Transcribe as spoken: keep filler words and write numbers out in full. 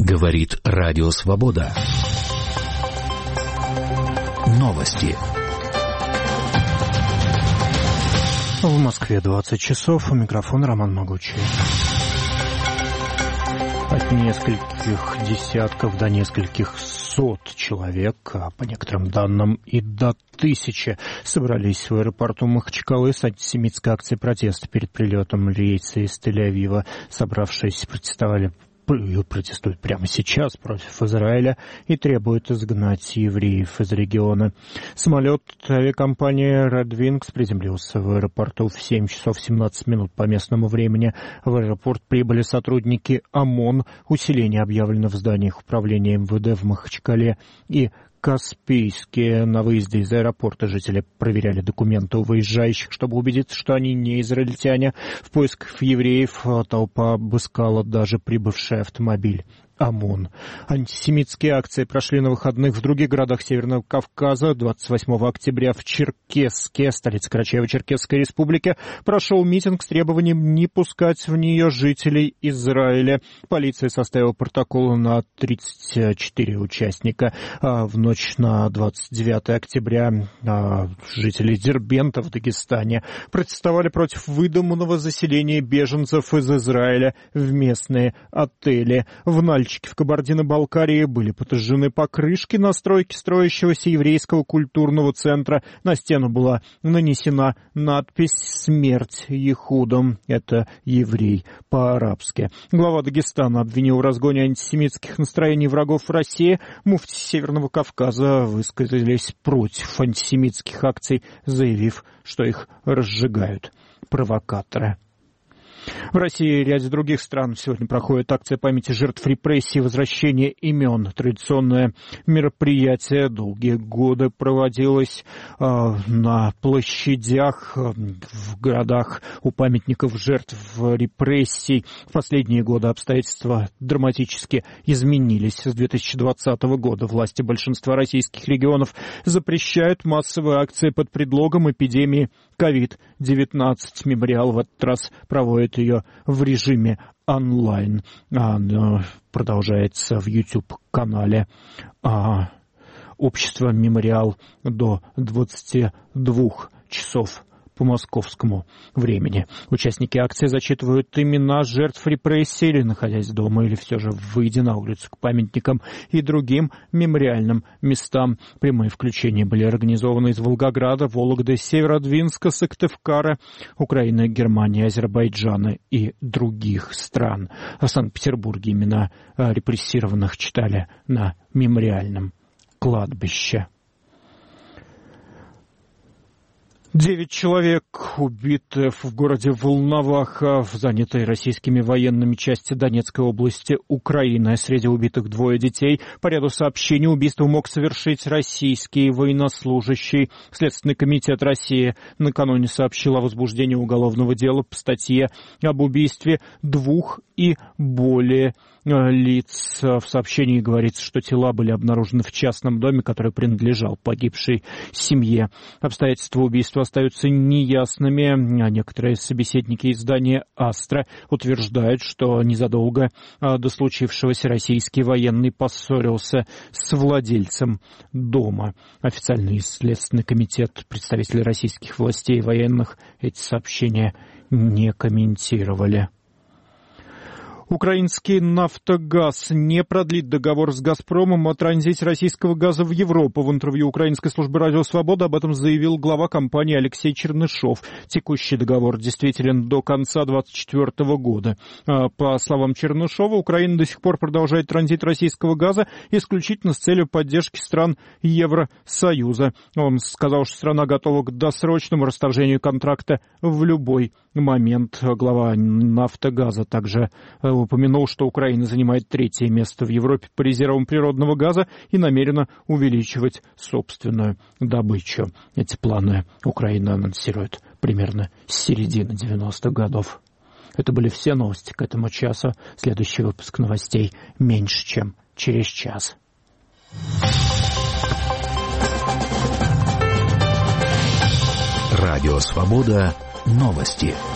Говорит Радио Свобода. Новости. В Москве двадцать часов. У микрофона Роман Могучий. От нескольких десятков до нескольких сот человек, а по некоторым данным и до тысячи, собрались в аэропорту Махачкалы с антисемитской акцией протеста перед прилетом рейса из Тель-Авива. Собравшиеся протестовали протестуют прямо сейчас против Израиля и требуют изгнать евреев из региона. Самолет авиакомпании Red Wings приземлился в аэропорту в семь часов семнадцать минут по местному времени. В аэропорт прибыли сотрудники ОМОН. Усиление объявлено в зданиях управления эм вэ дэ в Махачкале и Каспийске. На выезде из аэропорта жители проверяли документы у выезжающих, чтобы убедиться, что они не израильтяне. В поисках евреев толпа обыскала даже прибывший автомобиль ОМОН. Антисемитские акции прошли на выходных в других городах Северного Кавказа. двадцать восьмого октября в Черкесске, столице Карачаево-Черкесской республики, прошел митинг с требованием не пускать в нее жителей Израиля. Полиция составила протокол на тридцать четыре участника. А в ночь на двадцать девятое октября а, жители Дербента в Дагестане протестовали против выдуманного заселения беженцев из Израиля в местные отели. В Нальчике в Кабардино-Балкарии были подожжены покрышки на стройке строящегося еврейского культурного центра. На стену была нанесена надпись «Смерть Ехудам». Это еврей по-арабски. Глава Дагестана обвинил в разгоне антисемитских настроений врагов России. Муфти Северного Кавказа высказались против антисемитских акций, заявив, что их разжигают провокаторы. В России и ряде других стран сегодня проходит акция памяти жертв репрессий и возвращения имен. Традиционное мероприятие долгие годы проводилось э, на площадях, э, в городах у памятников жертв репрессий. В последние годы обстоятельства драматически изменились. С две тысячи двадцатого года власти большинства российских регионов запрещают массовые акции под предлогом эпидемии ковид девятнадцать. Мемориал в этот раз проводит ее в режиме онлайн. Она продолжается в YouTube-канале а, «Общество Мемориал» до двадцати двух часов по московскому времени. Участники акции зачитывают имена жертв репрессий, или находясь дома, или все же выйдя на улицу к памятникам и другим мемориальным местам. Прямые включения были организованы из Волгограда, Вологды, Северодвинска, Сыктывкара, Украины, Германии, Азербайджана и других стран. В Санкт-Петербурге имена репрессированных читали на мемориальном кладбище. Девять человек убиты в городе Волноваха, в занятой российскими военными части Донецкой области Украины. Среди убитых двое детей. По ряду сообщений убийство мог совершить российский военнослужащий. Следственный комитет России накануне сообщил о возбуждении уголовного дела по статье об убийстве двух и более лиц. В сообщении говорится, что тела были обнаружены в частном доме, который принадлежал погибшей семье. Обстоятельства убийства остаются неясными. А некоторые собеседники издания «Астра» утверждают, что незадолго до случившегося российский военный поссорился с владельцем дома. Официальный следственный комитет, представители российских властей и военных эти сообщения не комментировали. Украинский «Нафтогаз» не продлит договор с «Газпромом» о транзите российского газа в Европу. В интервью Украинской службы «Радио Свобода» об этом заявил глава компании Алексей Чернышов. Текущий договор действителен до конца две тысячи двадцать четвёртого года. По словам Чернышова, Украина до сих пор продолжает транзит российского газа исключительно с целью поддержки стран Евросоюза. Он сказал, что страна готова к досрочному расторжению контракта в любой момент. Глава «Нафтогаза» также упомянул, что Украина занимает третье место в Европе по резервам природного газа и намерена увеличивать собственную добычу. Эти планы Украина анонсирует примерно с середины девяностых годов. Это были все новости к этому часу. Следующий выпуск новостей меньше, чем через час. Радио Свобода. Новости.